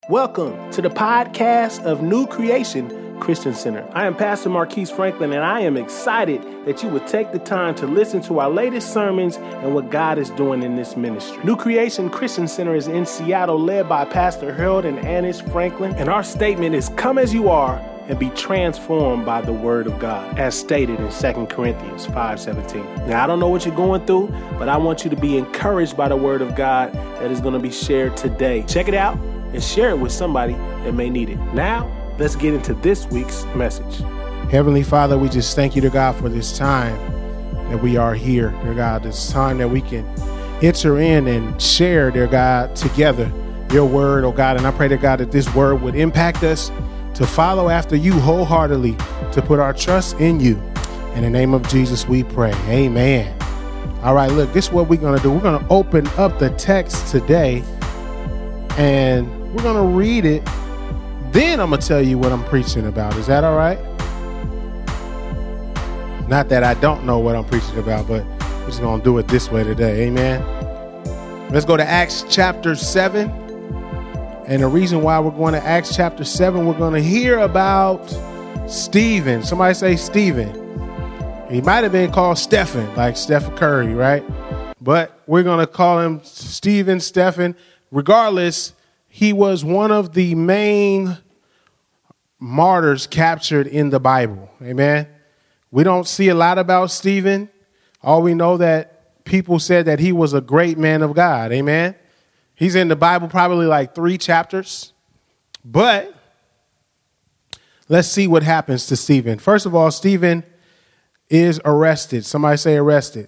Welcome to the podcast of New Creation Christian Center. I am Pastor Marquise Franklin, and I am excited that you would take the time to listen to our latest sermons and what God is doing in this ministry. New Creation Christian Center is in Seattle, led by Pastor Harold and Annis Franklin, and our statement is, "Come as you are and be transformed by the word of God," as stated in 2 Corinthians 5:17. Now, I don't know what you're going through, but I want you to be encouraged by the word of God that is going to be shared today. Check it out and share it with somebody that may need it. Now, let's get into this week's message. Heavenly Father, we just thank you, dear God, for this time that we are here, dear God, this time that we can enter in and share, dear God, together your word, oh God. And I pray, dear God, that this word would impact us to follow after you wholeheartedly, to put our trust in you. In the name of Jesus, we pray. Amen. All right, look, this is what we're going to do. We're going to open up the text today, and we're going to read it. Then I'm going to tell you what I'm preaching about. Is that all right? Not that I don't know what I'm preaching about, but we're just going to do it this way today. Amen. Let's go to Acts chapter 7. And the reason why we're going to Acts chapter 7, we're going to hear about Stephen. Somebody say Stephen. He might have been called Stephen, like Stephen Curry, right? But we're going to call him Stephen. Regardless, he was one of the main martyrs captured in the Bible. Amen. We don't see a lot about Stephen. All we know that people said that he was a great man of God. Amen. He's in the Bible probably like 3 chapters. But let's see what happens to Stephen. First of all, Stephen is arrested. Somebody say arrested.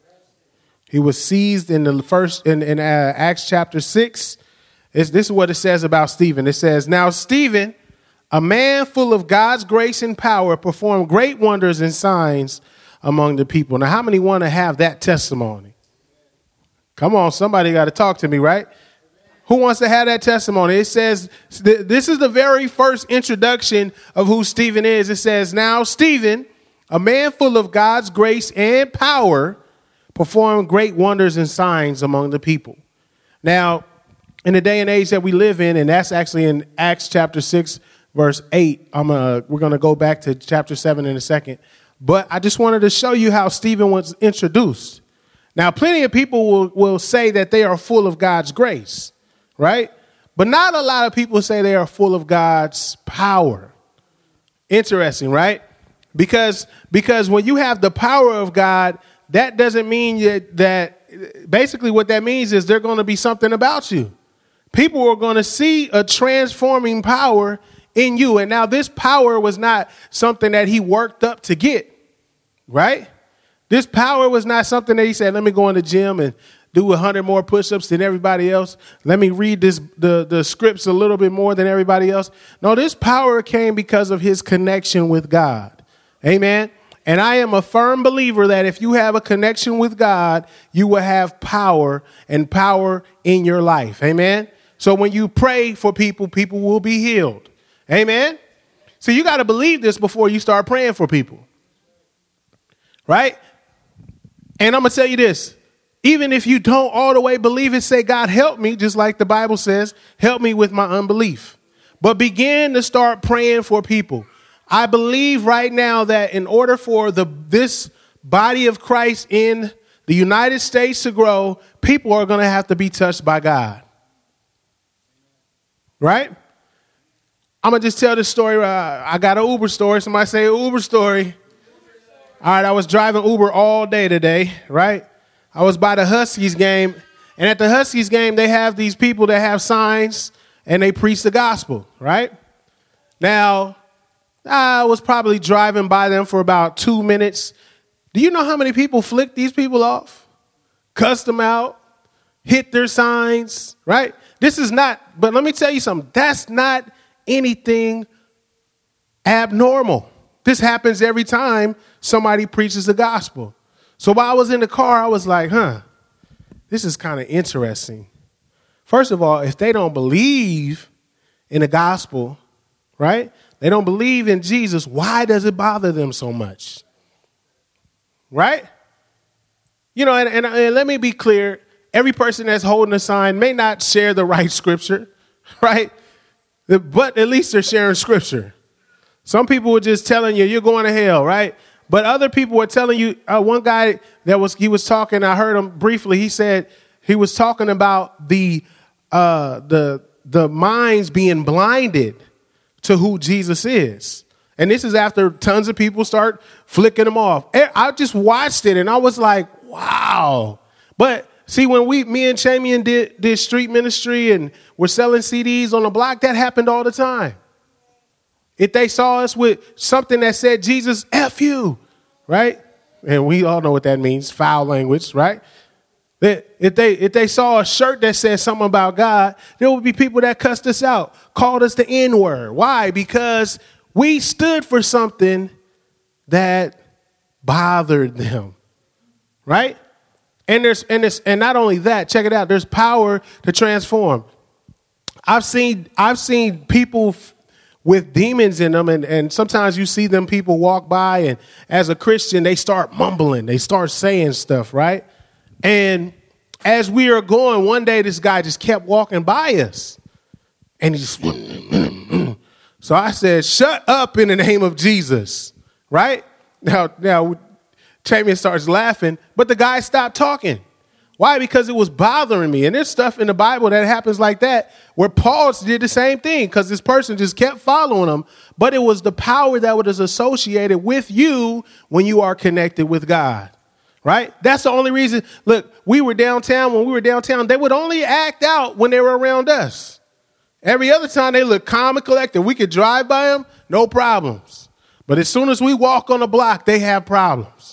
He was seized in the Acts chapter 6. This is what it says about Stephen. It says, "Now Stephen, a man full of God's grace and power, performed great wonders and signs among the people." Now, how many want to have that testimony? Come on, somebody got to talk to me, right? Who wants to have that testimony? It says, this is the very first introduction of who Stephen is. It says, "Now Stephen, a man full of God's grace and power, performed great wonders and signs among the people." Now, in the day and age that we live in, and that's actually in Acts chapter 6, verse 8. We're going to go back to chapter 7 in a second. But I just wanted to show you how Stephen was introduced. Now, plenty of people will say that they are full of God's grace, right? But not a lot of people say they are full of God's power. Interesting, right? Because when you have the power of God, that doesn't mean that basically what that means is there's going to be something about you. People are going to see a transforming power in you. And now this power was not something that he worked up to get, right? This power was not something that he said, let me go in the gym and do 100 more push-ups than everybody else. Let me read the scripts a little bit more than everybody else. No, this power came because of his connection with God. Amen. And I am a firm believer that if you have a connection with God, you will have power and power in your life. Amen. So when you pray for people, people will be healed. Amen. So you got to believe this before you start praying for people. Right. And I'm going to tell you this. Even if you don't all the way believe it, say, "God, help me," just like the Bible says, help me with my unbelief. But begin to start praying for people. I believe right now that in order for this body of Christ in the United States to grow, people are going to have to be touched by God. Right? I'm going to just tell this story. I got an Uber story. Somebody say Uber story. All right, I was driving Uber all day today, right? I was by the Huskies game, and at the Huskies game, they have these people that have signs, and they preach the gospel, right? Now, I was probably driving by them for about 2 minutes. Do you know how many people flicked these people off, cussed them out, hit their signs, right? This is not, but let me tell you something. That's not anything abnormal. This happens every time somebody preaches the gospel. So while I was in the car, I was like, this is kind of interesting. First of all, if they don't believe in the gospel, right? They don't believe in Jesus. Why does it bother them so much? Right? You know, and let me be clear. Every person that's holding a sign may not share the right scripture, right? But at least they're sharing scripture. Some people were just telling you, you're going to hell, right? But other people were telling you, one guy he was talking, I heard him briefly. He said he was talking about the minds being blinded to who Jesus is. And this is after tons of people start flicking them off. I just watched it and I was like, wow. But see, when me and Chamian did street ministry and we're selling CDs on the block, that happened all the time. If they saw us with something that said, Jesus, F you, right? And we all know what that means, foul language, right? If they saw a shirt that said something about God, there would be people that cussed us out, called us the N-word. Why? Because we stood for something that bothered them, right? And not only that, check it out. There's power to transform. I've seen people with demons in them, and sometimes you see them people walk by, and as a Christian, they start mumbling, they start saying stuff, right? And as we are going, one day this guy just kept walking by us, and he just so I said, "Shut up in the name of Jesus," right? Now, Chamian starts laughing, but the guy stopped talking. Why? Because it was bothering me. And there's stuff in the Bible that happens like that where Paul did the same thing because this person just kept following him. But it was the power that was associated with you when you are connected with God, right? That's the only reason. Look, we were downtown. When we were downtown, they would only act out when they were around us. Every other time they looked calm and collected. We could drive by them, no problems. But as soon as we walk on the block, they have problems.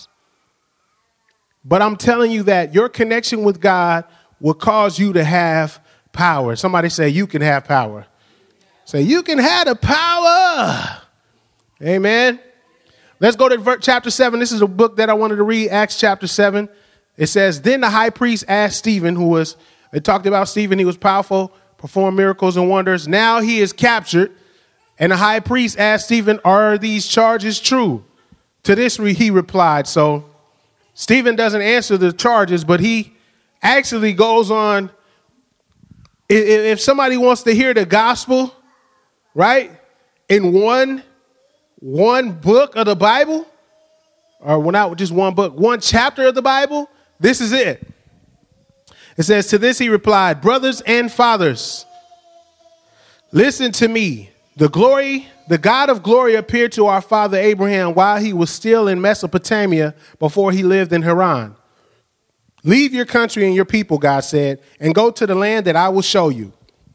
But I'm telling you that your connection with God will cause you to have power. Somebody say you can have power. Say you can have the power. Amen. Let's go to chapter 7. This is a book that I wanted to read, Acts chapter 7. It says, then the high priest asked Stephen, it talked about Stephen. He was powerful, performed miracles and wonders. Now he is captured. And the high priest asked Stephen, are these charges true? To this he replied. So Stephen doesn't answer the charges, but he actually goes on. If somebody wants to hear the gospel, right, in one book of the Bible, or not just one book, one chapter of the Bible, this is it. It says, to this he replied, brothers and fathers, listen to me. The God of glory appeared to our father Abraham while he was still in Mesopotamia before he lived in Haran. Leave your country and your people, God said, and go to the land that I will show you.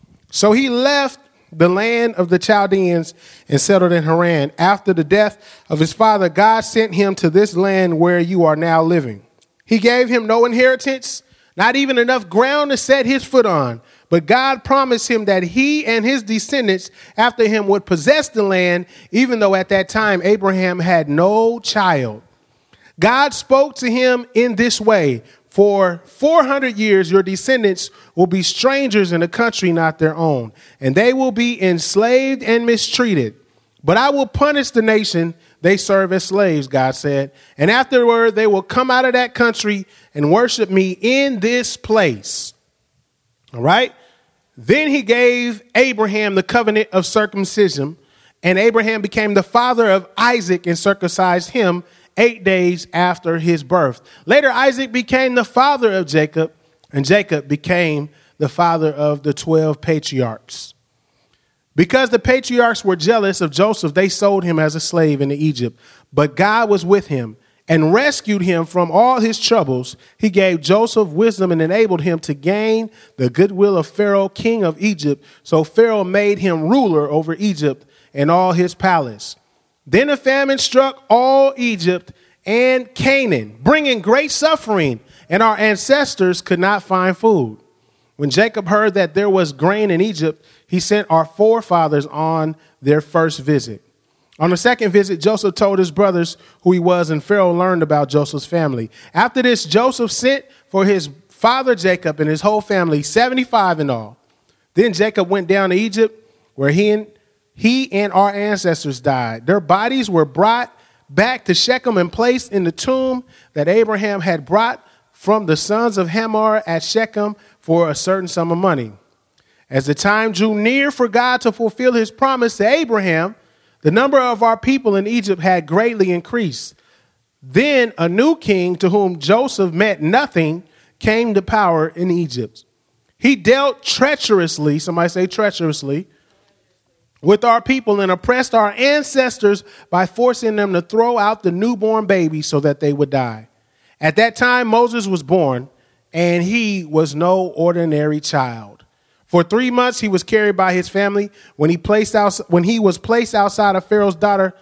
So he left the land of the Chaldeans and settled in Haran. After the death of his father, God sent him to this land where you are now living. He gave him no inheritance, not even enough ground to set his foot on. But God promised him that he and his descendants after him would possess the land, even though at that time Abraham had no child. God spoke to him in this way. For 400 years, your descendants will be strangers in a country not their own, and they will be enslaved and mistreated. But I will punish the nation they serve as slaves, God said. And afterward, they will come out of that country and worship me in this place. All right. Then he gave Abraham the covenant of circumcision, and Abraham became the father of Isaac and circumcised him 8 days after his birth. Later, Isaac became the father of Jacob, and Jacob became the father of the 12 patriarchs. Because the patriarchs were jealous of Joseph, they sold him as a slave into Egypt. But God was with him and rescued him from all his troubles. He gave Joseph wisdom and enabled him to gain the goodwill of Pharaoh, king of Egypt. So Pharaoh made him ruler over Egypt and all his palace. Then a famine struck all Egypt and Canaan, bringing great suffering, and our ancestors could not find food. When Jacob heard that there was grain in Egypt, he sent our forefathers on their first visit. On the second visit, Joseph told his brothers who he was, and Pharaoh learned about Joseph's family. After this, Joseph sent for his father Jacob and his whole family, 75 in all. Then Jacob went down to Egypt, where he and our ancestors died. Their bodies were brought back to Shechem and placed in the tomb that Abraham had brought from the sons of Hamor at Shechem for a certain sum of money. As the time drew near for God to fulfill his promise to Abraham, the number of our people in Egypt had greatly increased. Then a new king, to whom Joseph meant nothing, came to power in Egypt. He dealt treacherously, somebody say treacherously, with our people and oppressed our ancestors by forcing them to throw out the newborn baby so that they would die. At that time, Moses was born, and he was no ordinary child. For 3 months, he was carried by his family. When he was placed outside, Pharaoh's daughter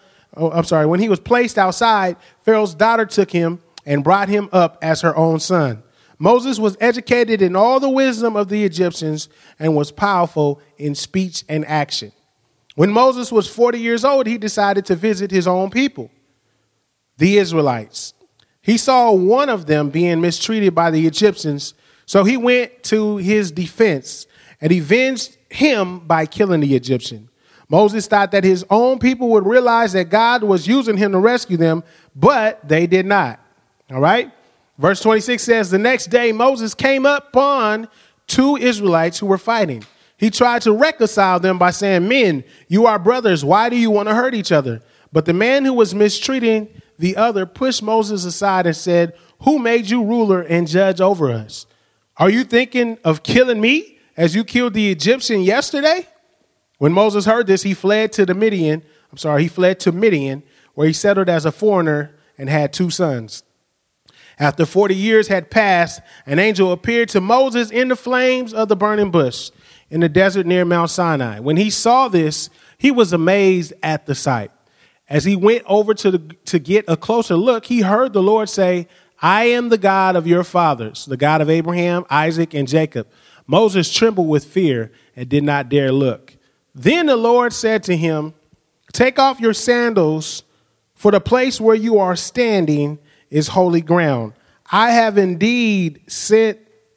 took him and brought him up as her own son. Moses was educated in all the wisdom of the Egyptians and was powerful in speech and action. When Moses was 40 years old, he decided to visit his own people, the Israelites. He saw one of them being mistreated by the Egyptians, so he went to his defense and avenged him by killing the Egyptian. Moses thought that his own people would realize that God was using him to rescue them, but they did not. All right. Verse 26 says, the next day Moses came upon 2 Israelites who were fighting. He tried to reconcile them by saying, men, you are brothers. Why do you want to hurt each other? But the man who was mistreating the other pushed Moses aside and said, who made you ruler and judge over us? Are you thinking of killing me as you killed the Egyptian yesterday? When Moses heard this, he fled to Midian, where he settled as a foreigner and had 2 sons. After 40 years had passed, an angel appeared to Moses in the flames of the burning bush in the desert near Mount Sinai. When he saw this, he was amazed at the sight. As he went over to get a closer look, he heard the Lord say, I am the God of your fathers, the God of Abraham, Isaac, and Jacob. Moses trembled with fear and did not dare look. Then the Lord said to him, take off your sandals, for the place where you are standing is holy ground. I have indeed seen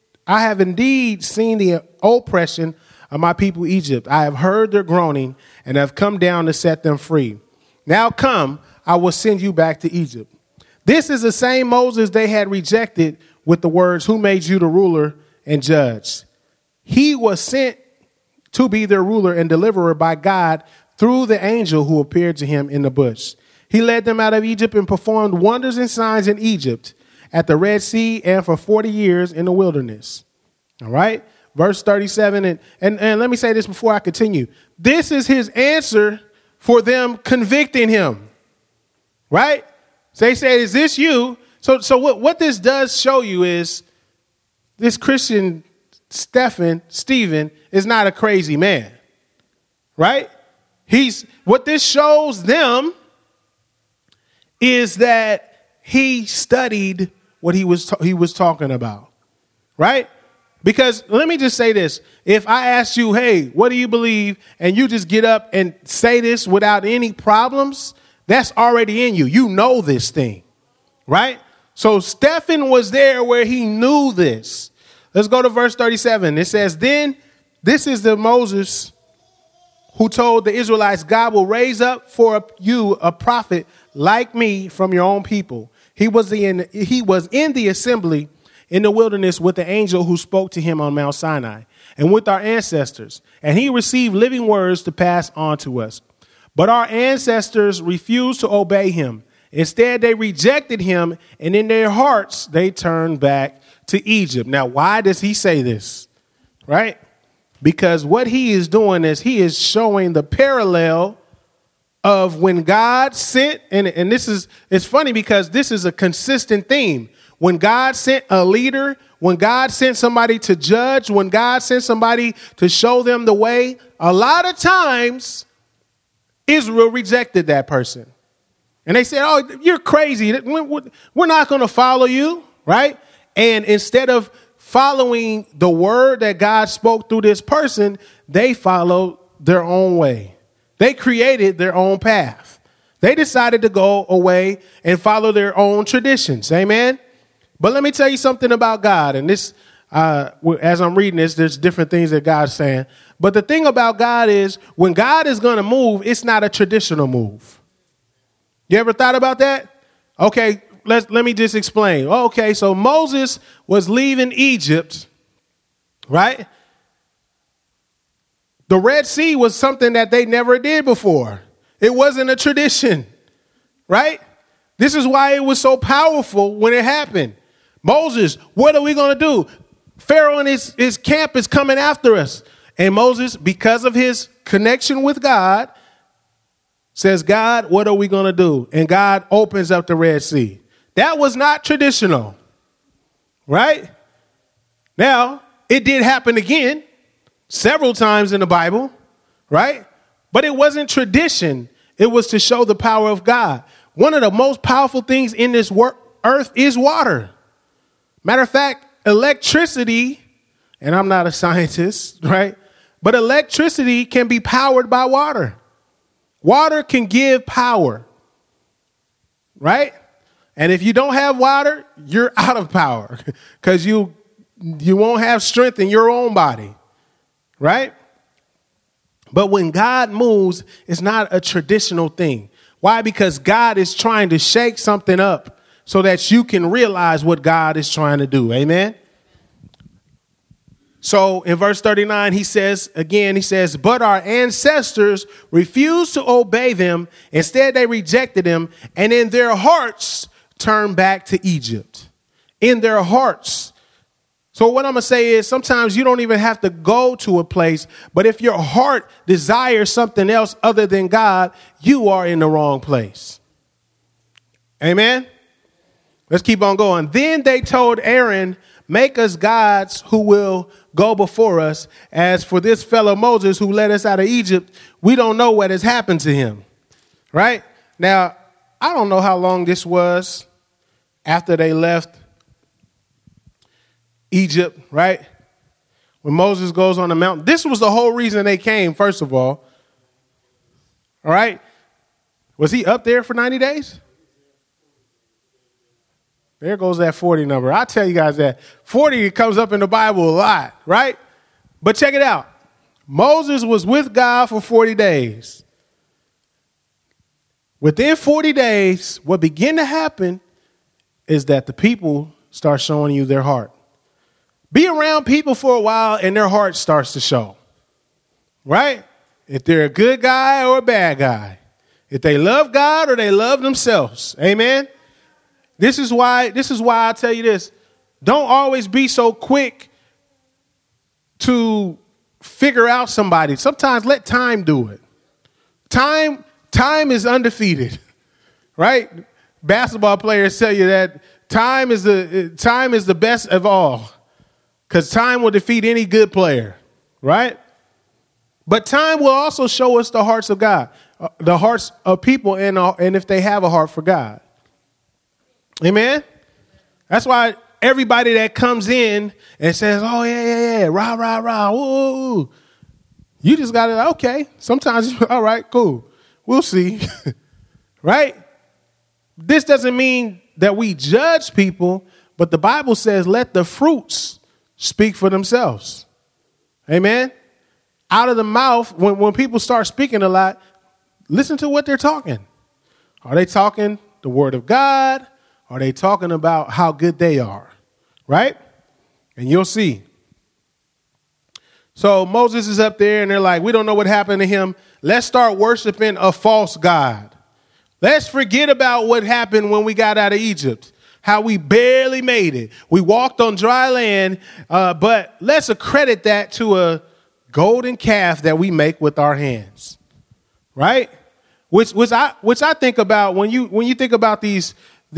the oppression of my people Egypt. I have heard their groaning and have come down to set them free. Now come, I will send you back to Egypt. This is the same Moses they had rejected with the words, who made you the ruler and judge? He was sent to be their ruler and deliverer by God through the angel who appeared to him in the bush. He led them out of Egypt and performed wonders and signs in Egypt, at the Red Sea, and for 40 years in the wilderness. All right. Verse 37. And let me say this before I continue. This is his answer for them convicting him. Right. So they said, is this you? So what this does show you is this Christian Stephen is not a crazy man. Right. What this shows them is that he studied what he was talking about, right? Because let me just say this. If I ask you, hey, what do you believe? And you just get up and say this without any problems, that's already in you. You know this thing, right? So Stephen was there where he knew this. Let's go to verse 37. It says, then this is the Moses who told the Israelites, God will raise up for you a prophet like me from your own people. He was in the assembly in the wilderness with the angel who spoke to him on Mount Sinai and with our ancestors. And he received living words to pass on to us. But our ancestors refused to obey him. Instead, they rejected him, and in their hearts, they turned back to Egypt. Now, why does he say this? Right? Because what he is doing is he is showing the parallel of when God sent, and it's funny because this is a consistent theme. When God sent a leader, when God sent somebody to judge, when God sent somebody to show them the way, a lot of times Israel rejected that person. And they said, oh, you're crazy. We're not going to follow you, right? And instead of following the word that God spoke through this person, they followed their own way. They created their own path. They decided to go away and follow their own traditions. Amen. But let me tell you something about God. And this, as I'm reading this, there's different things that God's saying. But the thing about God is when God is going to move, it's not a traditional move. You ever thought about that? Okay, let me just explain. Okay, so Moses was leaving Egypt, right? The Red Sea was something that they never did before. It wasn't a tradition, right? This is why it was so powerful when it happened. Moses, what are we going to do? Pharaoh and his camp is coming after us. And Moses, because of his connection with God, says, God, what are we going to do? And God opens up the Red Sea. That was not traditional, right? Now, it did happen again several times in the Bible, right? But it wasn't tradition. It was to show the power of God. One of the most powerful things in this earth is water. Matter of fact, electricity, and I'm not a scientist, right? But electricity can be powered by water. Water can give power, right? And if you don't have water, you're out of power because you won't have strength in your own body, right? But when God moves, it's not a traditional thing. Why? Because God is trying to shake something up so that you can realize what God is trying to do. Amen. So in verse 39, he says, but our ancestors refused to obey them. Instead, they rejected him, and in their hearts turned back to Egypt. In their hearts. So what I'm going to say is sometimes you don't even have to go to a place, but if your heart desires something else other than God, you are in the wrong place. Amen. Let's keep on going. Then they told Aaron, make us gods who will go before us. As for this fellow Moses who led us out of Egypt, we don't know what has happened to him. Right? Now, I don't know how long this was after they left Egypt, right? When Moses goes on the mountain. This was the whole reason they came, first of all. All right? Was he up there for 90 days? There goes that 40 number. I'll tell you guys that 40 comes up in the Bible a lot, right? But check it out. Moses was with God for 40 days. Within 40 days, what began to happen is that the people start showing you their heart. Be around people for a while and their heart starts to show, right? If they're a good guy or a bad guy, if they love God or they love themselves. Amen. This is why I tell you this. Don't always be so quick to figure out somebody. Sometimes let time do it. Time is undefeated, right? Basketball players tell you that time is the best of all because time will defeat any good player, right? But time will also show us the hearts of God, the hearts of people, and if they have a heart for God. Amen. That's why everybody that comes in and says, oh, yeah, rah, rah, rah, woo. You just got to, okay. Sometimes, all right, cool. We'll see. Right? This doesn't mean that we judge people, but the Bible says let the fruits speak for themselves. Amen. Out of the mouth, when people start speaking a lot, listen to what they're talking. Are they talking the word of God? Are they talking about how good they are? Right? And you'll see. So Moses is up there and they're like, we don't know what happened to him. Let's start worshiping a false god. Let's forget about what happened when we got out of Egypt, how we barely made it. We walked on dry land, but let's accredit that to a golden calf that we make with our hands. Right? Which I think about when you think about these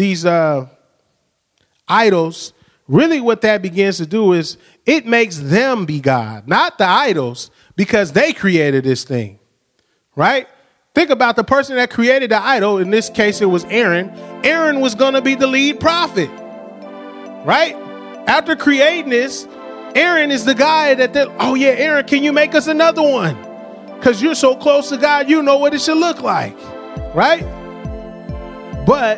idols, really what that begins to do is it makes them be God, not the idols, because they created this thing, right? Think about the person that created the idol. In this case, it was Aaron. Aaron was going to be the lead prophet, right? After creating this, Aaron is the guy that, oh yeah, Aaron, can you make us another one? Because you're so close to God, you know what it should look like, right? But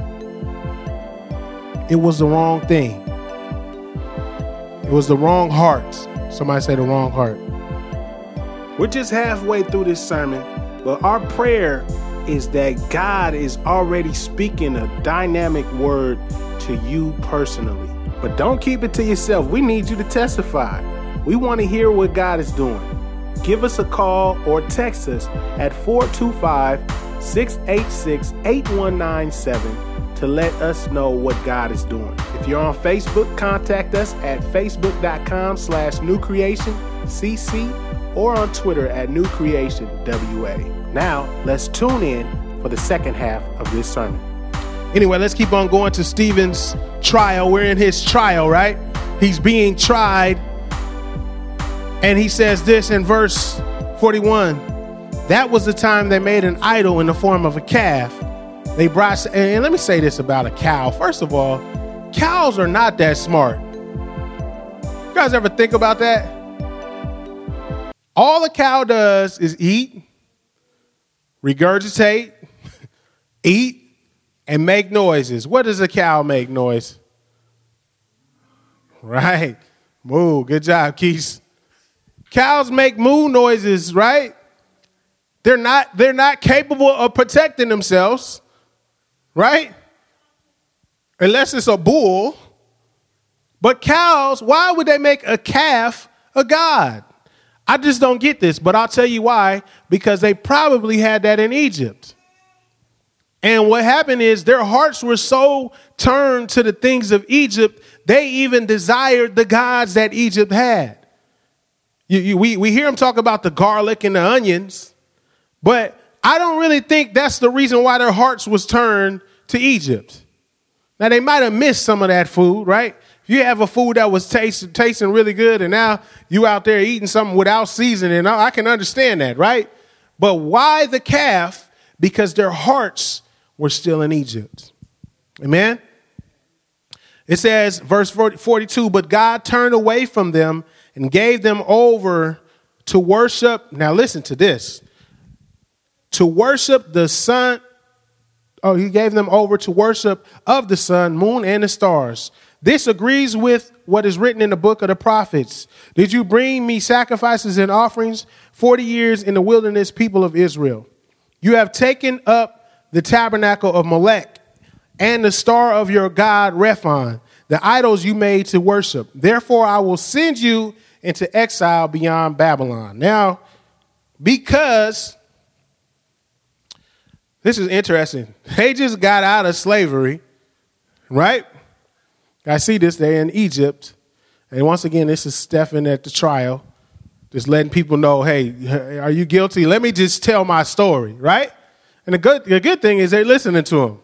it was the wrong thing. It was the wrong heart. Somebody say the wrong heart. We're just halfway through this sermon, but our prayer is that God is already speaking a dynamic word to you personally. But don't keep it to yourself. We need you to testify. We want to hear what God is doing. Give us a call or text us at 425-686-8197 to let us know what God is doing. If you're on Facebook, contact us at facebook.com/newcreationcc or on Twitter at newcreationwa. Now, let's tune in for the second half of this sermon. Anyway, let's keep on going to Stephen's trial. We're in his trial, right? He's being tried. And he says this in verse 41. That was the time they made an idol in the form of a calf. They brought, and let me say this about a cow. First of all, cows are not that smart. You guys ever think about that? All a cow does is eat, regurgitate, eat, and make noises. What does a cow make noise? Right. Moo. Good job, Keith. Cows make moo noises, right? They're not capable of protecting themselves, right? Unless it's a bull. But cows, why would they make a calf a god? I just don't get this, but I'll tell you why. Because they probably had that in Egypt. And what happened is their hearts were so turned to the things of Egypt, they even desired the gods that Egypt had. We hear them talk about the garlic and the onions, but I don't really think that's the reason why their hearts was turned to Egypt. Now, they might have missed some of that food, right? If you have a food that was tasting really good and now you out there eating something without seasoning, I can understand that, right? But why the calf? Because their hearts were still in Egypt. Amen? It says, verse 42, but God turned away from them and gave them over to worship. Now listen to this. To worship the sun. Oh, he gave them over to worship of the sun, moon, and the stars. This agrees with what is written in the book of the prophets. Did you bring me sacrifices and offerings 40 years in the wilderness, people of Israel? You have taken up the tabernacle of Molech and the star of your god Rephan, the idols you made to worship. Therefore, I will send you into exile beyond Babylon. Now, because this is interesting. They just got out of slavery, right? I see this. They're in Egypt. And once again, this is Stephen at the trial, just letting people know, hey, are you guilty? Let me just tell my story, right? And the good thing is they're listening to him.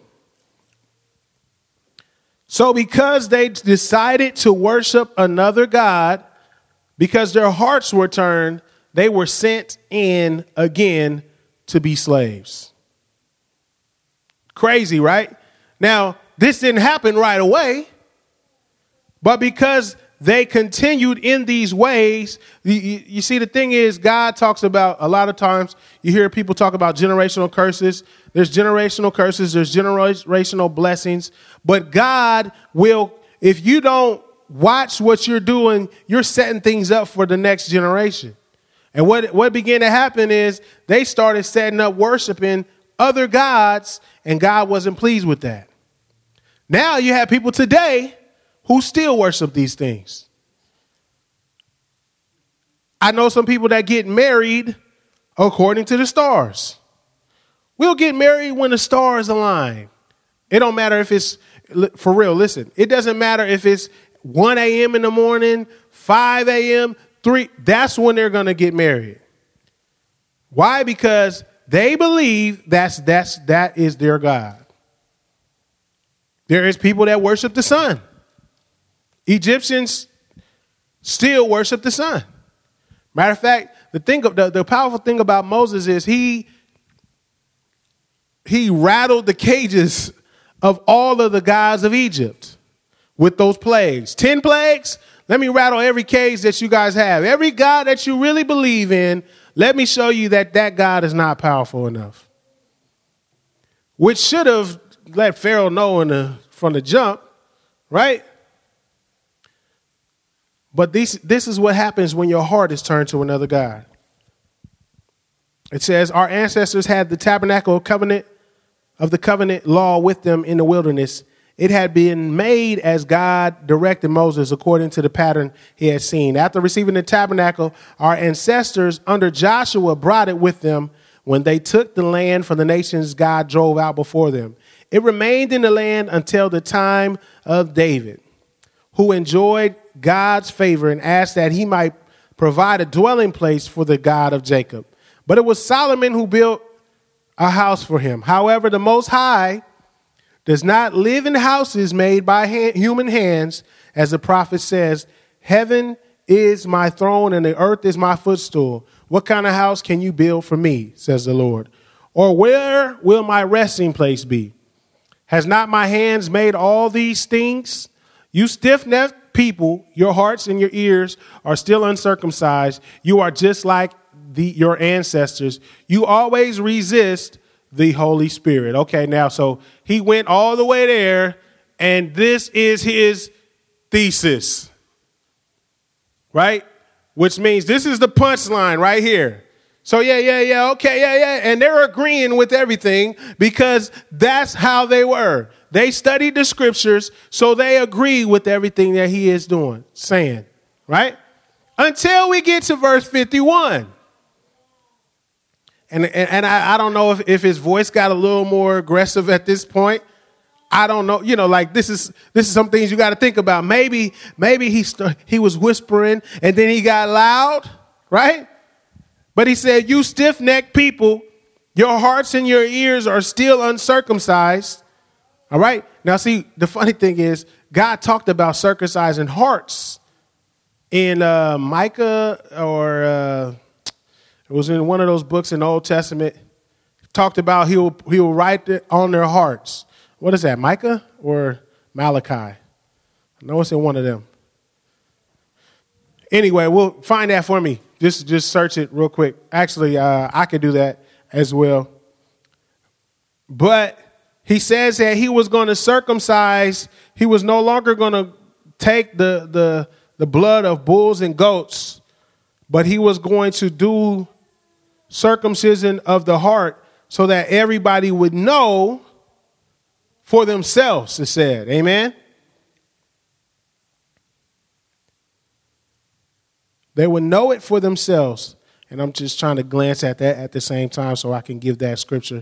So because they decided to worship another god, because their hearts were turned, they were sent in again to be slaves. Crazy, right? Now, this didn't happen right away, but because they continued in these ways, you see, the thing is, God talks about, a lot of times you hear people talk about generational curses. There's generational curses, there's generational blessings, but God will, if you don't watch what you're doing, you're setting things up for the next generation. And what began to happen is they started setting up worshiping other gods, and God wasn't pleased with that. Now you have people today who still worship these things. I know some people that get married according to the stars. We'll get married when the stars align. It don't matter if it's, for real, listen, it doesn't matter if it's 1 a.m. in the morning, 5 a.m., 3, that's when they're going to get married. Why? Because they believe that is their God. There is people that worship the sun. Egyptians still worship the sun. Matter of fact, the powerful thing about Moses is he rattled the cages of all of the gods of Egypt with those plagues. 10 plagues. Let me rattle every cage that you guys have. Every God that you really believe in, let me show you that God is not powerful enough. Which should have let Pharaoh know from the jump, right? But this is what happens when your heart is turned to another God. It says, our ancestors had the tabernacle of the covenant law with them in the wilderness, It had been made as God directed Moses according to the pattern he had seen. After receiving the tabernacle, our ancestors under Joshua brought it with them when they took the land from the nations God drove out before them. It remained in the land until the time of David, who enjoyed God's favor and asked that he might provide a dwelling place for the God of Jacob. But it was Solomon who built a house for him. However, the Most High does not live in houses made by human hands, as the prophet says, heaven is my throne and the earth is my footstool. What kind of house can you build for me, says the Lord? Or where will my resting place be? Has not my hands made all these things? You stiff-necked people, your hearts and your ears are still uncircumcised. You are just like your ancestors. You always resist the Holy Spirit. Okay, now, so he went all the way there, and this is his thesis, right? Which means this is the punchline right here. So okay, and they're agreeing with everything because that's how they were. They studied the scriptures, so they agree with everything that he is doing, saying, right? Until we get to verse 51. And I don't know if his voice got a little more aggressive at this point. I don't know. Like this is some things you got to think about. Maybe he was whispering and then he got loud, right? But he said, you stiff-necked people, your hearts and your ears are still uncircumcised. All right. Now, see, the funny thing is God talked about circumcising hearts in Micah or it was in one of those books in the Old Testament. Talked about he'll write it on their hearts. What is that, Micah or Malachi? I know it's in one of them. Anyway, we'll find that for me. Just search it real quick. Actually, I could do that as well. But he says that he was going to circumcise. He was no longer going to take the blood of bulls and goats, but he was going to do circumcision of the heart so that everybody would know for themselves, it said. Amen. They would know it for themselves. And I'm just trying to glance at that at the same time so I can give that scripture.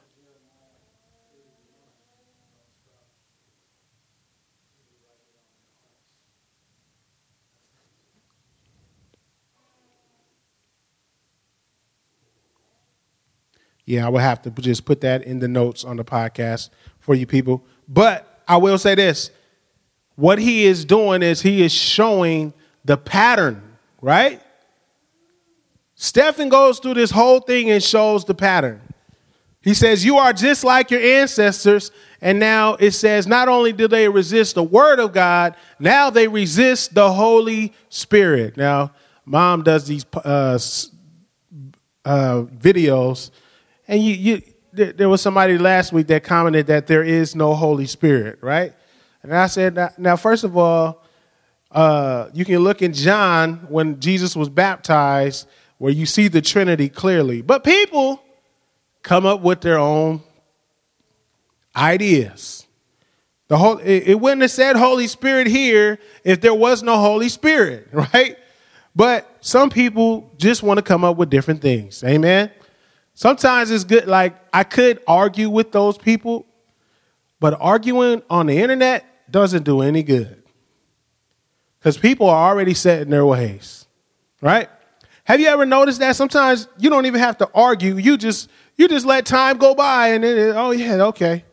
Yeah, I would have to just put that in the notes on the podcast for you people. But I will say this. What he is doing is he is showing the pattern, right? Stephen goes through this whole thing and shows the pattern. He says, you are just like your ancestors. And now it says, not only do they resist the word of God, now they resist the Holy Spirit. Now, Mom does these videos. And there was somebody last week that commented that there is no Holy Spirit, right? And I said, now, first of all, you can look in John when Jesus was baptized where you see the Trinity clearly. But people come up with their own ideas. It wouldn't have said Holy Spirit here if there was no Holy Spirit, right? But some people just want to come up with different things. Amen. Sometimes it's good. Like I could argue with those people, but arguing on the internet doesn't do any good because people are already set in their ways, right? Have you ever noticed that sometimes you don't even have to argue. You just let time go by and then, oh yeah, okay.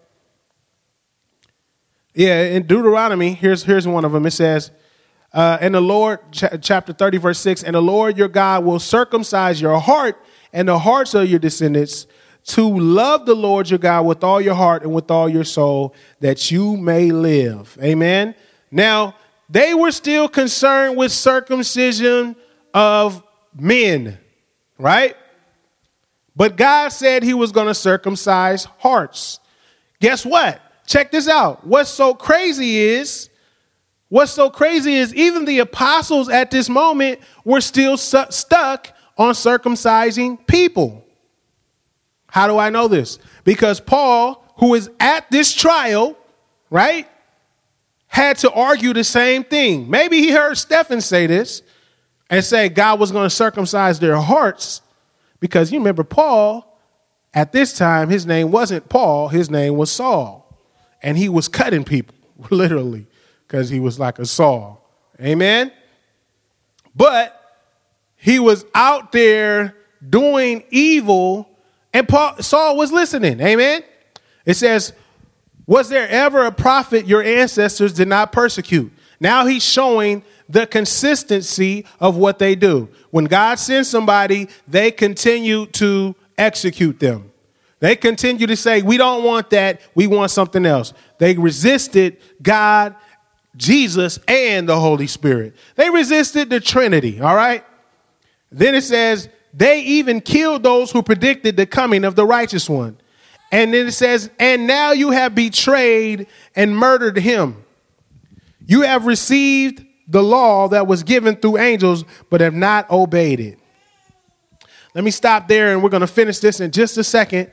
Yeah. In Deuteronomy, here's one of them. It says, and the Lord, chapter 30, verse 6, and the Lord your God will circumcise your heart and the hearts of your descendants to love the Lord your God with all your heart and with all your soul, that you may live. Amen. Now, they were still concerned with circumcision of men, right? But God said he was going to circumcise hearts. Guess what? Check this out. What's so crazy is even the apostles at this moment were still stuck on circumcising people. How do I know this? Because Paul, who is at this trial, right? had to argue the same thing. Maybe he heard Stephen say this and say God was going to circumcise their hearts, because you remember Paul, at this time, his name wasn't Paul, his name was Saul. And he was cutting people, literally, because he was like a Saul. Amen? But he was out there doing evil, and Saul was listening. Amen? It says, was there ever a prophet your ancestors did not persecute? Now he's showing the consistency of what they do. When God sends somebody, they continue to execute them. They continue to say, we don't want that. We want something else. They resisted God, Jesus, and the Holy Spirit. They resisted the Trinity. All right. Then it says they even killed those who predicted the coming of the righteous one. And then it says, and now you have betrayed and murdered him. You have received the law that was given through angels, but have not obeyed it. Let me stop there, and we're going to finish this in just a second.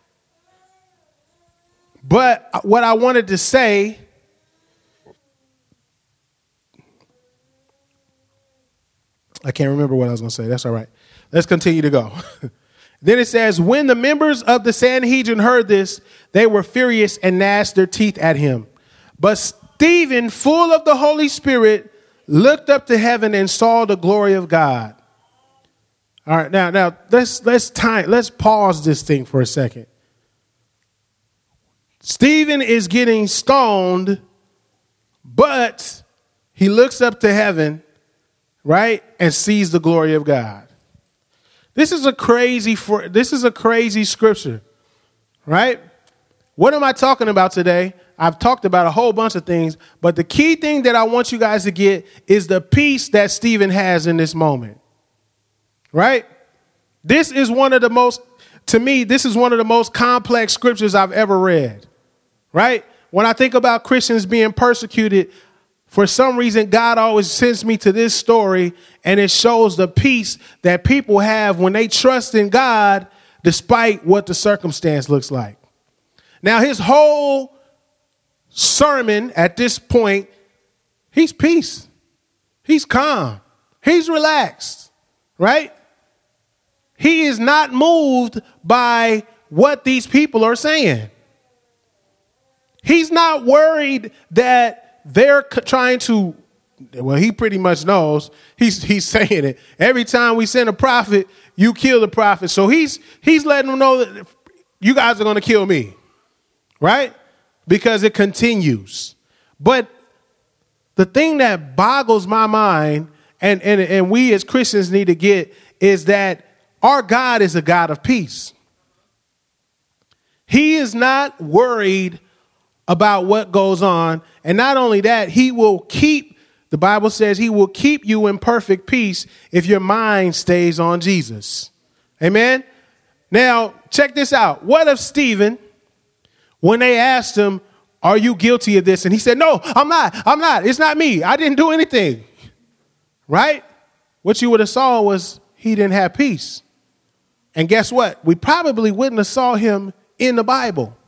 But what I wanted to say, I can't remember what I was going to say. That's all right. Let's continue to go. Then it says, when the members of the Sanhedrin heard this, they were furious and gnashed their teeth at him. But Stephen, full of the Holy Spirit, looked up to heaven and saw the glory of God. All right, now let's pause this thing for a second. Stephen is getting stoned, but he looks up to heaven, right, and sees the glory of God. This is a crazy scripture, right? What am I talking about today? I've talked about a whole bunch of things, but the key thing that I want you guys to get is the peace that Stephen has in this moment, right? This is one of the most complex scriptures I've ever read, right? When I think about Christians being persecuted, for some reason, God always sends me to this story, and it shows the peace that people have when they trust in God, despite what the circumstance looks like. Now, his whole sermon at this point, he's peace. He's calm. He's relaxed, right? He is not moved by what these people are saying. He's not worried that they're trying to, well, he pretty much knows. He's saying it. Every time we send a prophet, you kill the prophet. So he's letting them know that you guys are going to kill me, right? Because it continues. But the thing that boggles my mind, and we as Christians need to get, is that our God is a God of peace. He is not worried about what goes on. And not only that, the Bible says he will keep you in perfect peace if your mind stays on Jesus. Amen. Now, check this out. What if Stephen, when they asked him, are you guilty of this? And he said, no, I'm not. It's not me. I didn't do anything. Right? What you would have saw was he didn't have peace. And guess what? We probably wouldn't have saw him in the Bible.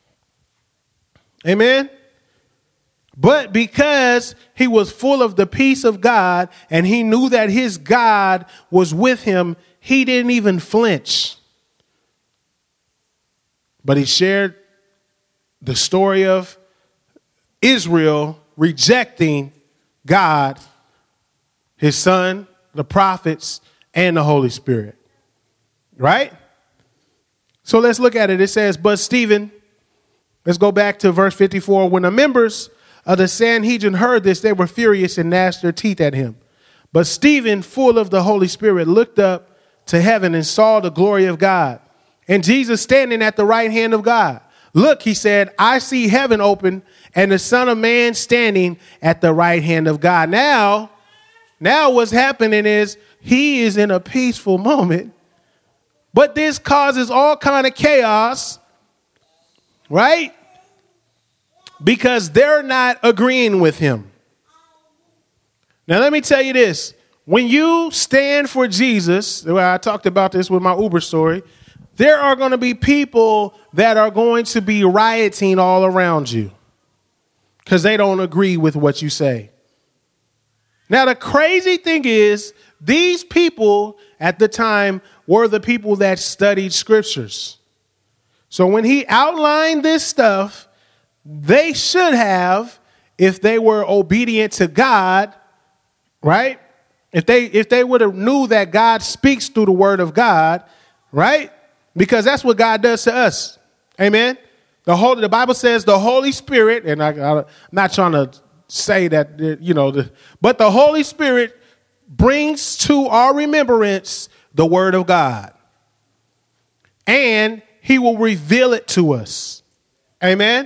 Amen. But because he was full of the peace of God and he knew that his God was with him, he didn't even flinch. But he shared the story of Israel rejecting God, his son, the prophets, and the Holy Spirit. Right? So let's look at it. It says, but Stephen, let's go back to verse 54. When the members of the Sanhedrin heard this, they were furious and gnashed their teeth at him. But Stephen, full of the Holy Spirit, looked up to heaven and saw the glory of God, and Jesus standing at the right hand of God. Look, he said, I see heaven open and the Son of Man standing at the right hand of God. Now what's happening is he is in a peaceful moment, but this causes all kind of chaos, right? Because they're not agreeing with him. Now, let me tell you this. When you stand for Jesus, I talked about this with my Uber story, there are going to be people that are going to be rioting all around you. because they don't agree with what you say. Now, the crazy thing is, these people at the time were the people that studied scriptures. So when he outlined this stuff, they should have, if they were obedient to God, right? If they would have knew that God speaks through the word of God, right? Because that's what God does to us. Amen. The Bible says the Holy Spirit, and I'm not trying to say that, but the Holy Spirit brings to our remembrance the word of God, and he will reveal it to us. Amen.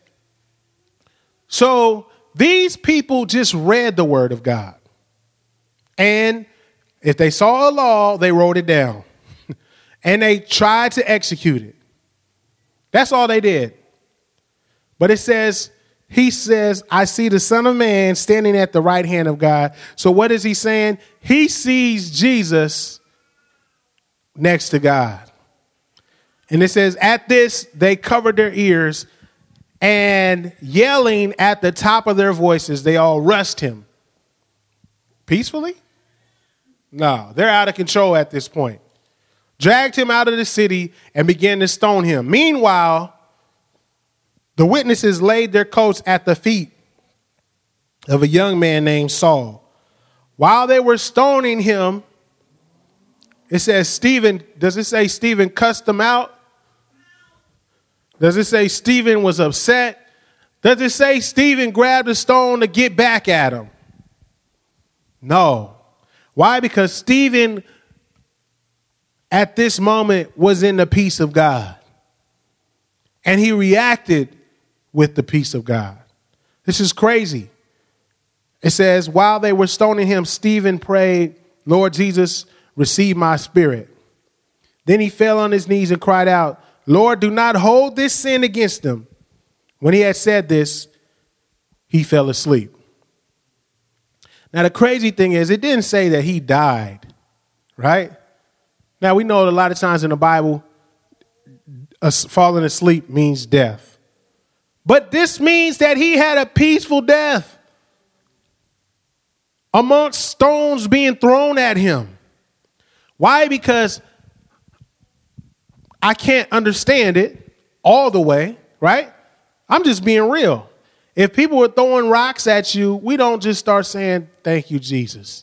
So these people just read the word of God, and if they saw a law, they wrote it down and they tried to execute it. That's all they did. But it says, he says, I see the Son of Man standing at the right hand of God. So what is he saying? He sees Jesus next to God. And it says, at this, they covered their ears, and yelling at the top of their voices, they all rushed him. Peacefully? No, they're out of control at this point. Dragged him out of the city and began to stone him. Meanwhile, the witnesses laid their coats at the feet of a young man named Saul. While they were stoning him, it says Stephen, does it say Stephen cussed them out? Does it say Stephen was upset? Does it say Stephen grabbed a stone to get back at him? No. Why? Because Stephen at this moment was in the peace of God. And he reacted with the peace of God. This is crazy. It says, while they were stoning him, Stephen prayed, Lord Jesus, receive my spirit. Then he fell on his knees and cried out, Lord, do not hold this sin against them. When he had said this, he fell asleep. Now, the crazy thing is, it didn't say that he died, right? Now, we know a lot of times in the Bible, falling asleep means death. But this means that he had a peaceful death amongst stones being thrown at him. Why? Because I can't understand it all the way, right? I'm just being real. If people are throwing rocks at you, we don't just start saying, thank you, Jesus.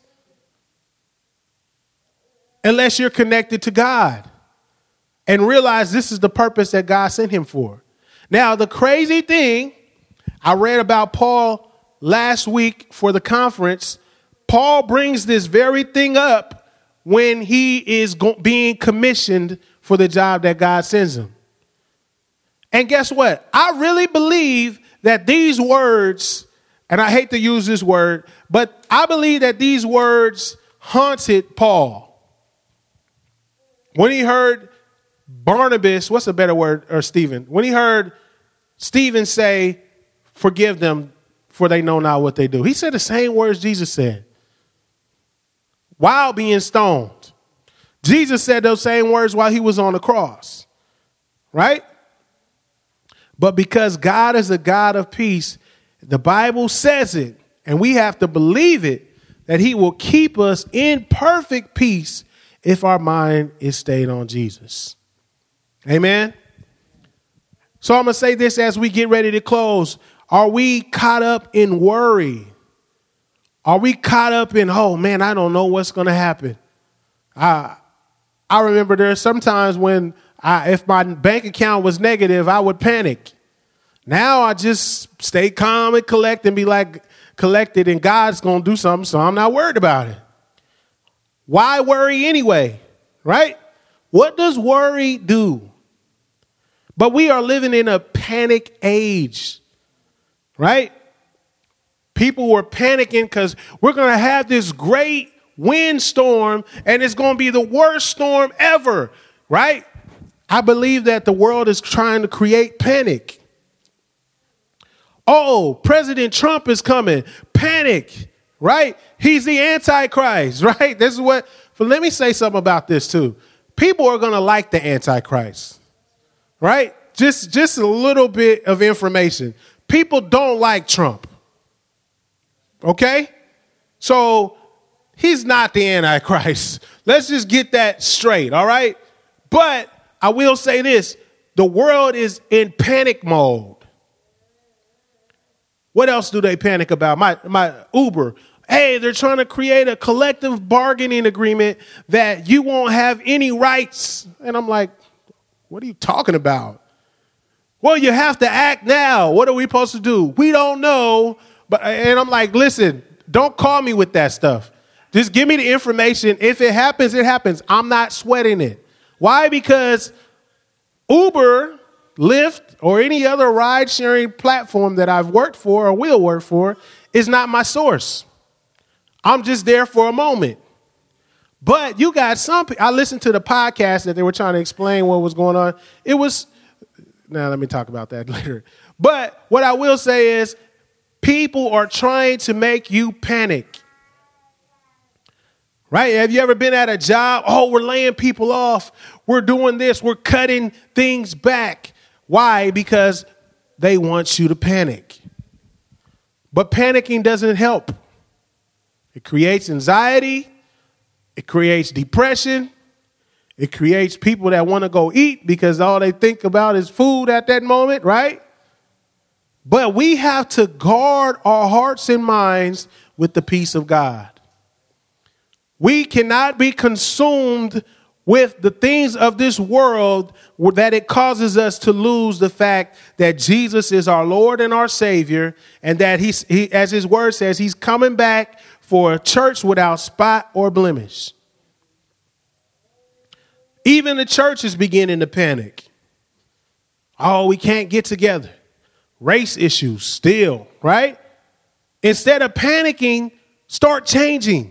Unless you're connected to God and realize this is the purpose that God sent him for. Now, the crazy thing, I read about Paul last week for the conference. Paul brings this very thing up when he is being commissioned for the job that God sends him. And guess what? I really believe that these words, and I hate to use this word, but I believe that these words haunted Paul. When he heard Barnabas, what's a better word, or Stephen? When he heard Stephen say, forgive them, for they know not what they do. He said the same words Jesus said while being stoned. Jesus said those same words while he was on the cross, right? But because God is a God of peace, the Bible says it, and we have to believe it, that he will keep us in perfect peace if our mind is stayed on Jesus. Amen. So I'm going to say this as we get ready to close. Are we caught up in worry? Are we caught up in, oh man, I don't know what's going to happen? I remember there are sometimes when if my bank account was negative, I would panic. Now I just stay calm and collect and be like collected, and God's going to do something, so I'm not worried about it. Why worry anyway, right? What does worry do? But we are living in a panic age, right? People were panicking because we're going to have this great windstorm and it's going to be the worst storm ever, right? I believe that the world is trying to create panic. Oh, President Trump is coming. Panic, right? He's the Antichrist, right? This is what, but let me say something about this too. People are going to like the Antichrist, right? Just a little bit of information. People don't like Trump. Okay? So he's not the Antichrist. Let's just get that straight, all right? But I will say this. The world is in panic mode. What else do they panic about? My Uber. Hey, they're trying to create a collective bargaining agreement that you won't have any rights. And I'm like, what are you talking about? Well, you have to act now. What are we supposed to do? We don't know. And I'm like, listen, don't call me with that stuff. Just give me the information. If it happens, it happens. I'm not sweating it. Why? Because Uber, Lyft, or any other ride-sharing platform that I've worked for or will work for is not my source. I'm just there for a moment. But you got some people. I listened to the podcast that they were trying to explain what was going on. Now let me talk about that later. But what I will say is people are trying to make you panic. Right? Have you ever been at a job? Oh, we're laying people off. We're doing this. We're cutting things back. Why? Because they want you to panic. But panicking doesn't help. It creates anxiety. It creates depression. It creates people that want to go eat because all they think about is food at that moment, right? But we have to guard our hearts and minds with the peace of God. We cannot be consumed with the things of this world that it causes us to lose the fact that Jesus is our Lord and our Savior, and that he, as his word says, he's coming back for a church without spot or blemish. Even the church is beginning to panic. Oh, we can't get together. Race issues still, right? Instead of panicking, start changing.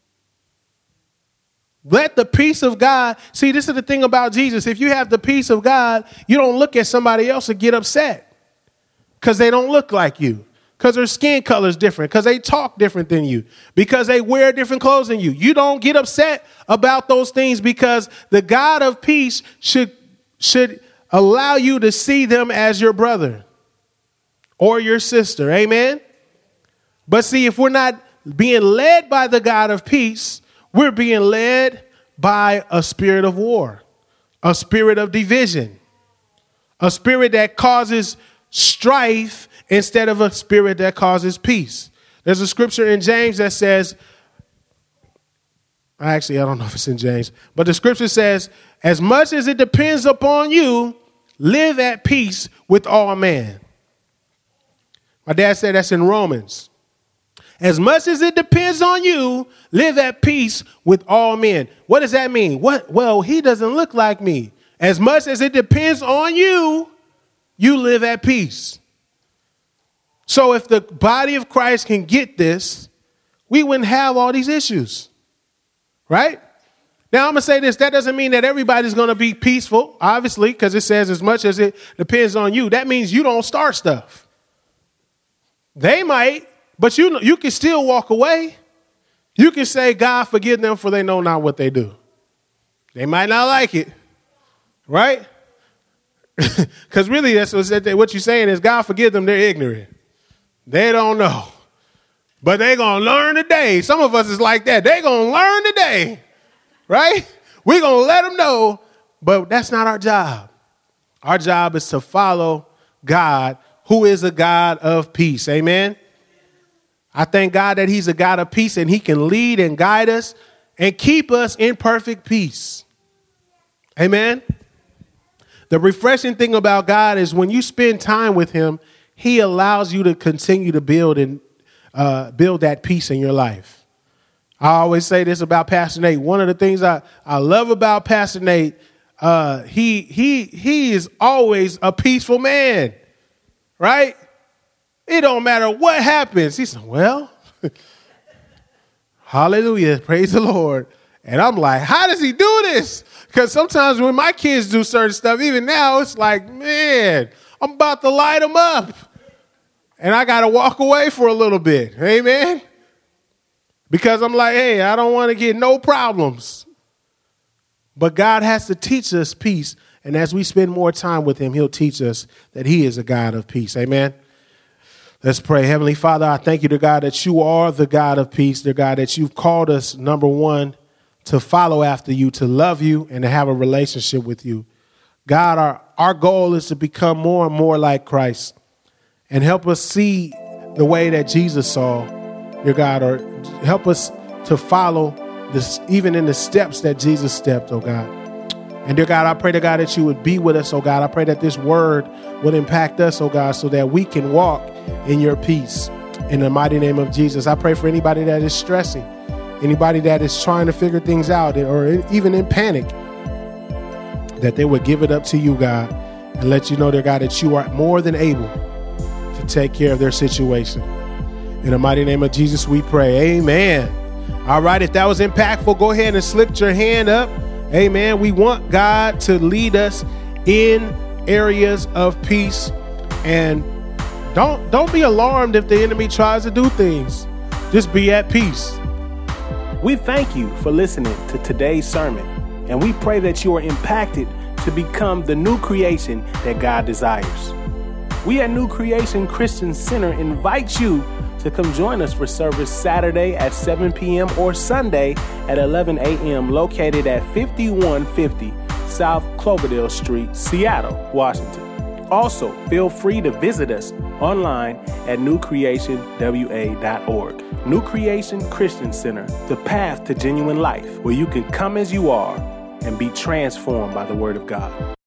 Let the peace of God. See, this is the thing about Jesus. If you have the peace of God, you don't look at somebody else and get upset because they don't look like you, because their skin color is different, because they talk different than you, because they wear different clothes than you. You don't get upset about those things because the God of peace should allow you to see them as your brother or your sister. Amen. But see, if we're not being led by the God of peace, we're being led by a spirit of war, a spirit of division, a spirit that causes strife instead of a spirit that causes peace. There's a scripture in James that says, I don't know if it's in James, but the scripture says, as much as it depends upon you, live at peace with all men. My dad said that's in Romans. As much as it depends on you, live at peace with all men. What does that mean? Well, he doesn't look like me. As much as it depends on you, you live at peace. So if the body of Christ can get this, we wouldn't have all these issues, right? Now, I'm going to say this. That doesn't mean that everybody's going to be peaceful, obviously, because it says as much as it depends on you. That means you don't start stuff. They might. But you can still walk away. You can say, God, forgive them for they know not what they do. They might not like it, right? Because really that's what you're saying is, God, forgive them, they're ignorant. They don't know. But they're going to learn today. Some of us is like that. They're going to learn today, right? We're going to let them know, but that's not our job. Our job is to follow God, who is a God of peace. Amen. I thank God that he's a God of peace and he can lead and guide us and keep us in perfect peace. Amen. The refreshing thing about God is when you spend time with him, he allows you to continue to build that peace in your life. I always say this about Pastor Nate. One of the things I love about Pastor Nate, he is always a peaceful man, right? It don't matter what happens. He said, well, hallelujah, praise the Lord. And I'm like, how does he do this? Because sometimes when my kids do certain stuff, even now, it's like, man, I'm about to light them up. And I got to walk away for a little bit. Amen. Because I'm like, hey, I don't want to get no problems. But God has to teach us peace. And as we spend more time with him, he'll teach us that he is a God of peace. Amen. Let's pray. Heavenly Father, I thank you, dear God, that you are the God of peace, dear God, that you've called us, number one, to follow after you, to love you, and to have a relationship with you. God, our goal is to become more and more like Christ and help us see the way that Jesus saw, dear God, or help us to follow this, even in the steps that Jesus stepped, oh God. And dear God, I pray, dear God, that you would be with us, oh God. I pray that this word would impact us, oh God, so that we can walk in your peace. In the mighty name of Jesus, I pray for anybody that is stressing, anybody that is trying to figure things out or even in panic, that they would give it up to you, God, and let you know, dear God, that you are more than able to take care of their situation. In the mighty name of Jesus, we pray. Amen. All right. If that was impactful, go ahead and slip your hand up. Amen. We want God to lead us in areas of peace, and don't be alarmed if the enemy tries to do things. Just be at peace. We thank you for listening to today's sermon, and we pray that you are impacted to become the new creation that God desires. We at New Creation Christian Center invite you to come join us for service Saturday at 7 p.m. or Sunday at 11 a.m. located at 5150 South Cloverdale Street, Seattle, Washington. Also, feel free to visit us online at newcreationwa.org. New Creation Christian Center, the path to genuine life, where you can come as you are and be transformed by the Word of God.